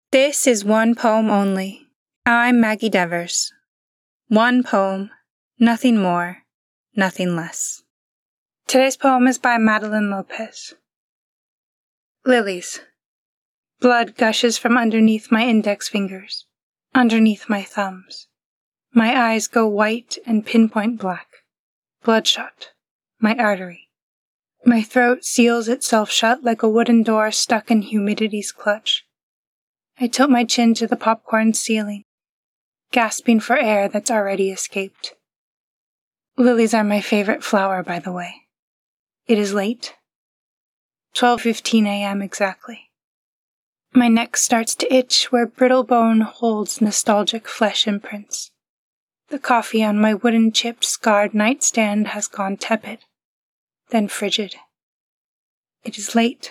This is one poem only. I'm Maggie Devers. One poem, nothing more, nothing less. Today's poem is by Madeline Lopez. Lilies. Blood gushes from underneath my index fingers, underneath my thumbs. My eyes go white and pinpoint black. Bloodshot. My artery. My throat seals itself shut like a wooden door stuck in humidity's clutch. I tilt my chin to the popcorn ceiling, gasping for air that's already escaped. Lilies are my favorite flower, by the way. It is late. 12:15 a.m. exactly. My neck starts to itch where brittle bone holds nostalgic flesh imprints. The coffee on my wooden chipped scarred nightstand has gone tepid, then frigid. It is late.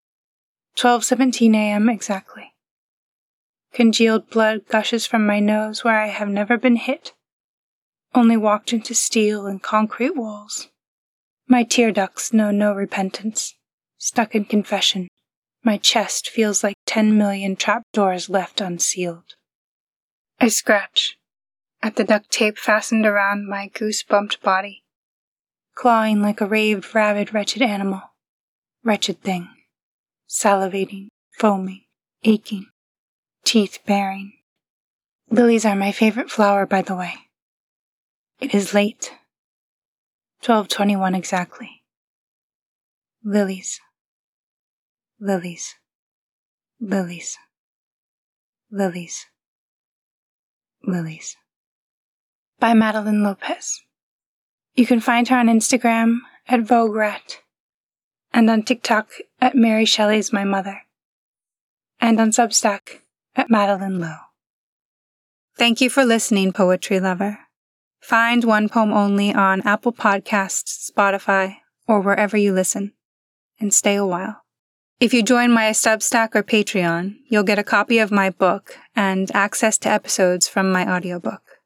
12:17 a.m. exactly. Congealed blood gushes from my nose where I have never been hit, only walked into steel and concrete walls. My tear ducts know no repentance. Stuck in confession, my chest feels like 10 million trapdoors left unsealed. I scratch at the duct tape fastened around my goose-bumped body, clawing like a raved, rabid, wretched animal. Wretched thing. Salivating, foaming, aching. Teeth baring. Lilies are my favorite flower, by the way. It is late. 12:21 exactly. Lilies. Lilies. Lilies. Lilies. Lilies. By Madeline Lopez. You can find her on Instagram at VogueRat, and on TikTok at Mary Shelley's My Mother, and on Substack at Madeline Lowe. Thank you for listening, poetry lover. Find One Poem Only on Apple Podcasts, Spotify, or wherever you listen, and stay a while. If you join my Substack or Patreon, you'll get a copy of my book and access to episodes from my audiobook.